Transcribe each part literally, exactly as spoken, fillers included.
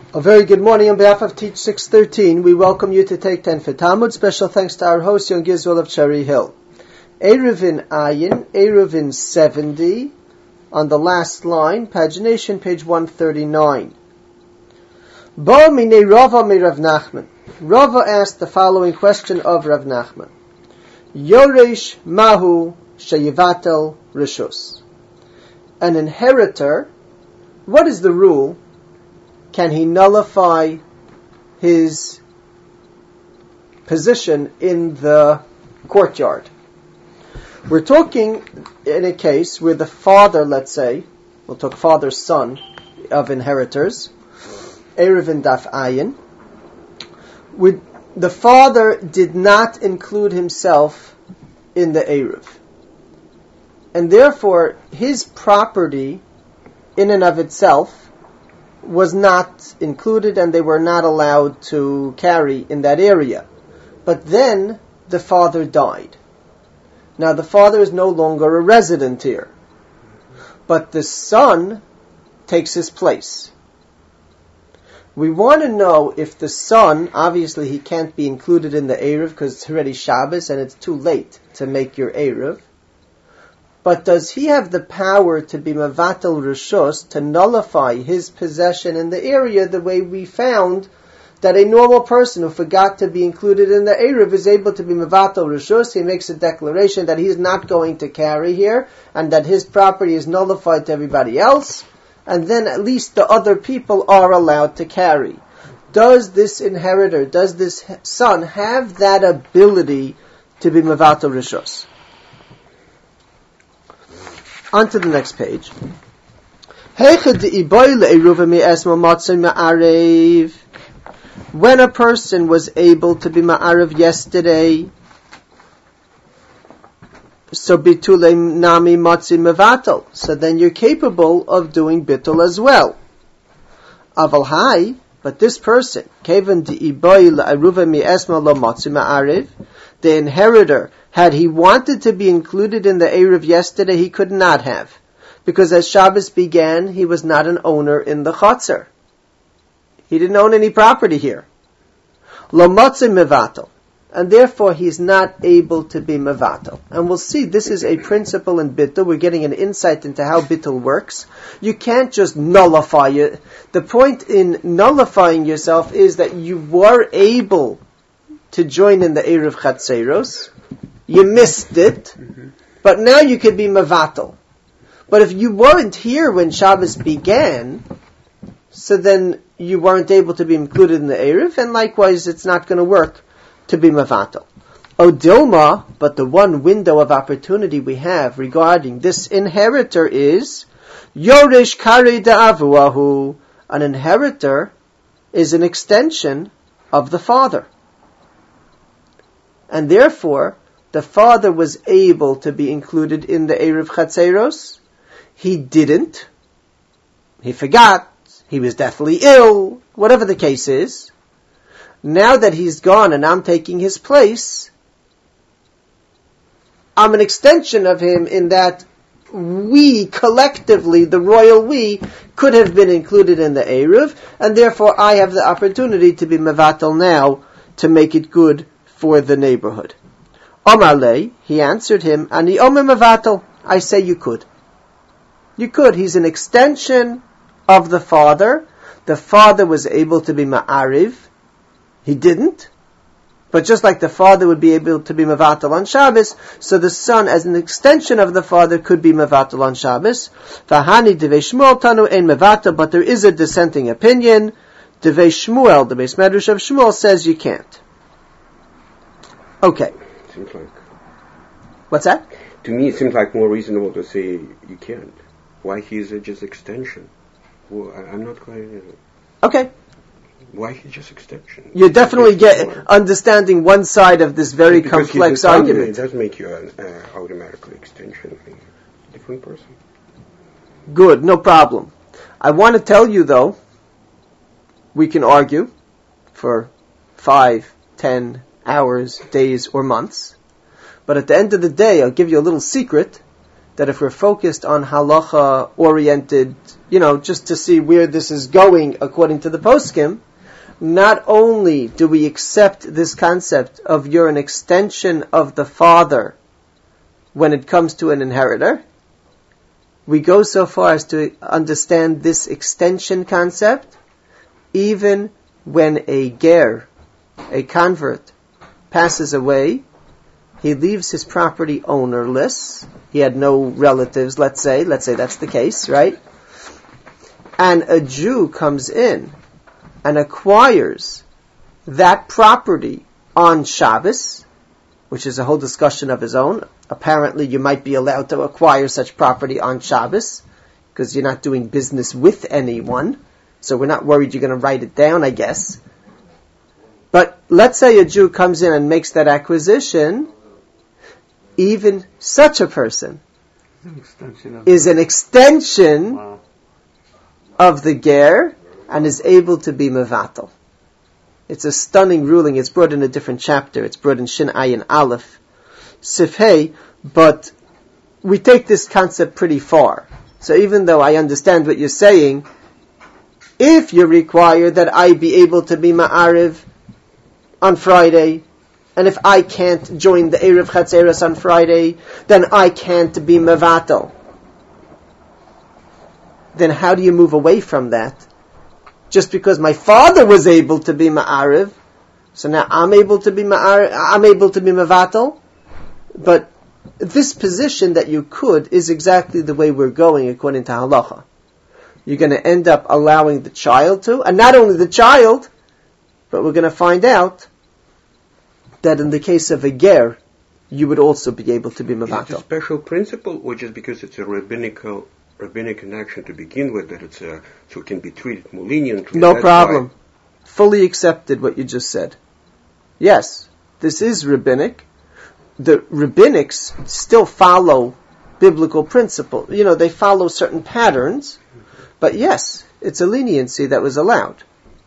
A very good morning on behalf of Teach six thirteen. We welcome you to Take ten for Talmud. Special thanks to our host, Young Gizwell of Cherry Hill. Eruvin Ayin, Eruvin seventy, on the last line, pagination, page one thirty-nine. Ba mine Rava me Rav Nachman. Rava asked the following question of Rav Nachman. Yoresh mahu sheyivatel rishus. An inheritor, what is the rule? Can he nullify his position in the courtyard? We're talking in a case where the father, let's say, we'll talk father, son of inheritors, Eruvin Daf Ayin, with the father did not include himself in the Eruv. And therefore, his property in and of itself was not included and they were not allowed to carry in that area. But then the father died. Now the father is no longer a resident here. But the son takes his place. We want to know if the son, obviously he can't be included in the Eruv because it's already Shabbos and it's too late to make your Eruv. But does he have the power to be Mavatal Rishus, to nullify his possession in the area the way we found that a normal person who forgot to be included in the Eruv is able to be Mavatal Rishus? He makes a declaration that he's not going to carry here and that his property is nullified to everybody else, and then at least the other people are allowed to carry. Does this inheritor, does this son have that ability to be Mavatal Rishus? On to the next page. When a person was able to be ma'arev yesterday, so bitulei nami matzi mevatel. So then you're capable of doing bitul as well. Aval hai, but this person, kevan di'iboy la'aruva mi'esma lo matzi ma'arev, the inheritor, had he wanted to be included in the Eruv yesterday, he could not have. Because as Shabbos began, he was not an owner in the Chatzar. He didn't own any property here. Lo matze mevatel. And therefore he is not able to be mevatel. And we'll see, this is a principle in Bittul. We're getting an insight into how Bittul works. You can't just nullify it. The point in nullifying yourself is that you were able to join in the Eruv Chatzeros. You missed it, mm-hmm. But now you could be mevatel. But if you weren't here when Shabbos began, so then you weren't able to be included in the Eruv, and likewise it's not going to work to be mevatel. O Dilma, but the one window of opportunity we have regarding this inheritor is Yoresh Kare Da'avuahu. An inheritor is an extension of the father. And therefore, the father was able to be included in the Eruv Chatzeros. He didn't. He forgot. He was deathly ill. Whatever the case is. Now that he's gone and I'm taking his place, I'm an extension of him in that we, collectively, the royal we, could have been included in the Eruv, and therefore I have the opportunity to be mevatel now to make it good for the neighborhood. Omar lei, he answered him, Ani omer mevatel, I say you could. You could. He's an extension of the father. The father was able to be ma'ariv. He didn't. But just like the father would be able to be mevatel on Shabbos, so the son, as an extension of the father, could be mevatel on Shabbos. V'hani devei Shmuel tanu ein mevatel, but there is a dissenting opinion. Devei Shmuel, the base medrash of Shmuel, says you can't. Okay. Seems like. What's that? To me, it seems like more reasonable to say you can't. Why he's just extension? Well, I, I'm not quite. Uh, okay. Why he's just extension? You definitely get more. Understanding one side of this very because complex argument. It does make you an uh, automatically extension of a different person. Good, no problem. I want to tell you though, we can argue for five, ten hours, days, or months. But at the end of the day, I'll give you a little secret that if we're focused on halacha oriented, you know, just to see where this is going according to the poskim, not only do we accept this concept of you're an extension of the father when it comes to an inheritor, we go so far as to understand this extension concept even when a ger, a convert, passes away. He leaves his property ownerless. He had no relatives, let's say. Let's say that's the case, right? And a Jew comes in and acquires that property on Shabbos, which is a whole discussion of his own. Apparently, you might be allowed to acquire such property on Shabbos because you're not doing business with anyone. So we're not worried you're going to write it down, I guess. But let's say a Jew comes in and makes that acquisition. Even such a person an is an extension wow. of the ger and is able to be mevatel. It's a stunning ruling. It's brought in a different chapter. It's brought in Shin Ayin Aleph, Sif Hey, but we take this concept pretty far. So even though I understand what you're saying, if you require that I be able to be ma'ariv on Friday, and if I can't join the Erev Chatzeros on Friday, then I can't be mevatel. Then how do you move away from that? Just because my father was able to be ma'ariv, so now I'm able to be ma'ariv, I'm able to be mevatel. But this position that you could is exactly the way we're going according to halacha. You're going to end up allowing the child to, and not only the child, but we're going to find out that in the case of a ger, you would also be able to be mevatel. Is it a special principle, or just because it's a rabbinical rabbinic action to begin with, that it's a, so it can be treated more leniently? No That's problem. why. Fully accepted what you just said. Yes, this is rabbinic. The rabbinics still follow biblical principle. You know, they follow certain patterns, but yes, it's a leniency that was allowed.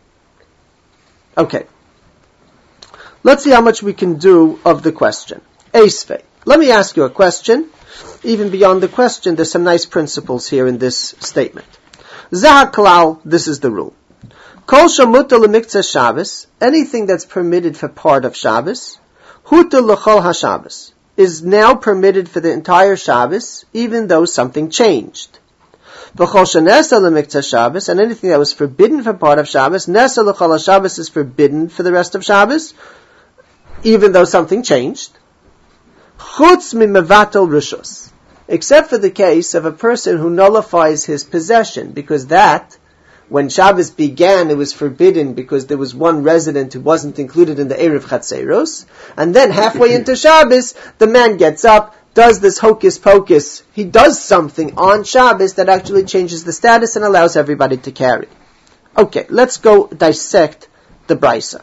Okay. Let's see how much we can do of the question. Eisvei. Let me ask you a question. Even beyond the question, there's some nice principles here in this statement. Zah klal, this is the rule. Kol shamuta lemiktzah Shabbos, anything that's permitted for part of Shabbos, huta l'chol haShabbos, is now permitted for the entire Shabbos, even though something changed. V'chol shenesa lemiktzah Shabbos, and anything that was forbidden for part of Shabbos, nesa l'chol haShabbos is forbidden for the rest of Shabbos, even though something changed. Chutz mimevatel rishos, except for the case of a person who nullifies his possession, because that, when Shabbos began, it was forbidden because there was one resident who wasn't included in the Erev Chatzeros, and then halfway into Shabbos, the man gets up, does this hocus pocus, he does something on Shabbos that actually changes the status and allows everybody to carry. Okay, let's go dissect the Brisa.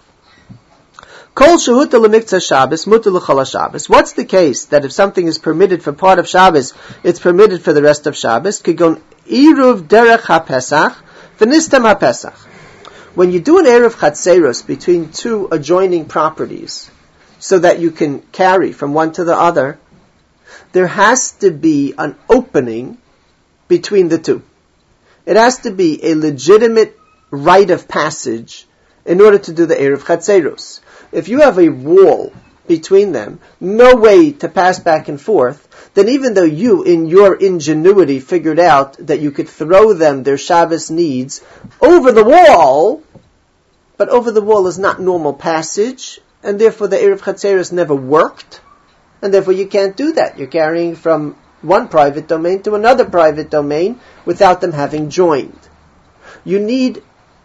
Kol shehuta lemiktzah Shabbos, muta l'chol Shabbos. What's the case that if something is permitted for part of Shabbos, it's permitted for the rest of Shabbos? Kigon iruv derech haPesach, v'nistam haPesach. When you do an Erev Chatzeros between two adjoining properties, so that you can carry from one to the other, there has to be an opening between the two. It has to be a legitimate rite of passage in order to do the Erev Chatzeros. If you have a wall between them, no way to pass back and forth, then even though you, in your ingenuity, figured out that you could throw them their Shabbos needs over the wall, but over the wall is not normal passage, and therefore the Erev Chatzeros never worked, and therefore you can't do that. You're carrying from one private domain to another private domain without them having joined. You need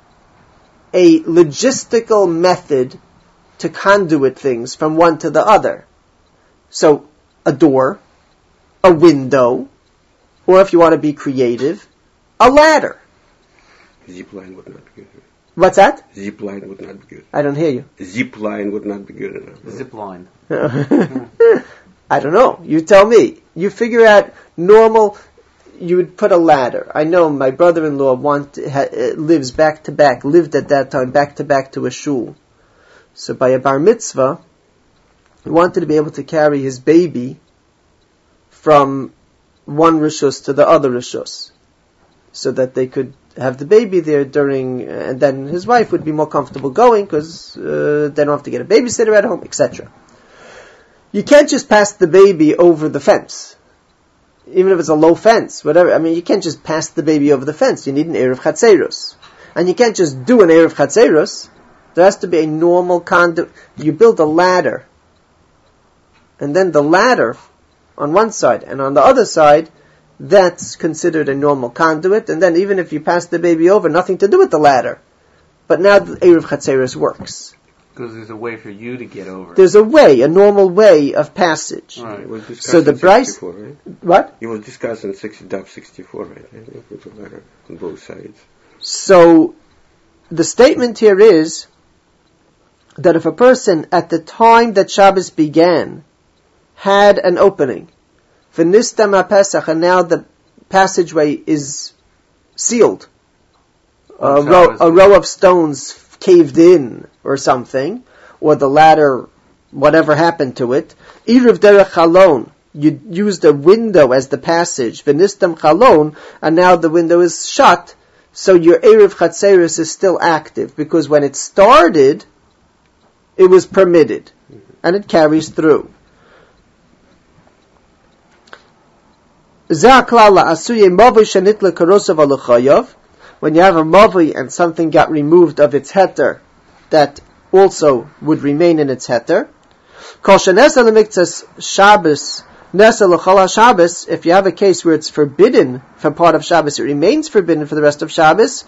a logistical method to conduit things from one to the other. So, a door, a window, or if you want to be creative, a ladder. Zip line would not be good. What's that? Zip line would not be good. I don't hear you. Zip line would not be good enough. Zip line. I don't know. You tell me. You figure out normal. You would put a ladder. I know my brother-in-law want, ha, lives back to back, lived at that time back to back to a shul. So by a bar mitzvah, he wanted to be able to carry his baby from one rishus to the other rishus, so that they could have the baby there during, and then his wife would be more comfortable going because uh, they don't have to get a babysitter at home, et cetera. You can't just pass the baby over the fence, even if it's a low fence, whatever. I mean, you can't just pass the baby over the fence. You need an Erev Chatzeros. And you can't just do an Erev Chatzeros. There has to be a normal conduit. You build a ladder. And then the ladder on one side and on the other side, that's considered a normal conduit. And then even if you pass the baby over, nothing to do with the ladder. But now the Erev Chatzeros works. Because there's a way for you to get over. There's a way, a normal way of passage. Right. It was discussed So the in Bryce, sixty-four, right? what? It was discussed in sixty, daf sixty-four, right? I think it was a letter on both sides. So the statement here is that if a person at the time that Shabbos began had an opening, v'nistam ha-pesach, and now the passageway is sealed, a row, a row of stones caved in or something, or the ladder, whatever happened to it, Erev derech chalon, you used a window as the passage, v'nistam chalon, and now the window is shut, so your Erev Chatzeros is still active, because when it started, it was permitted, and it carries through. When you have a mavi and something got removed of its heter, that also would remain in its heter. If you have a case where it's forbidden from part of Shabbos, it remains forbidden for the rest of Shabbos.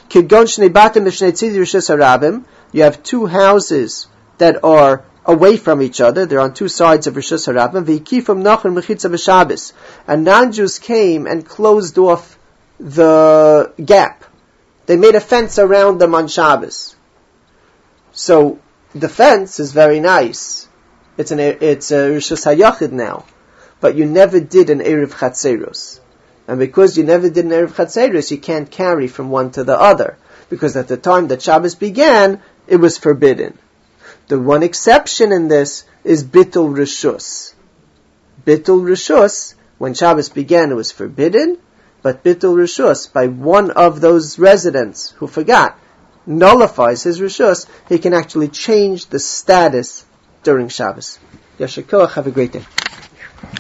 You have two houses that are away from each other. They're on two sides of Rishus HaRabim. And non-Jews came and closed off the gap. They made a fence around them on Shabbos. So the fence is very nice. It's an it's a Rishus HaYachid now, but you never did an Erev Chatzeros, and because you never did an Erev Chatzeros, you can't carry from one to the other, because at the time that Shabbos began, it was forbidden. The one exception in this is Bitul Rishus. Bitul Rishus, when Shabbos began, it was forbidden. But Bitul Rishus, by one of those residents who forgot, nullifies his Rishus, he can actually change the status during Shabbos. Yashar Koach, have a great day.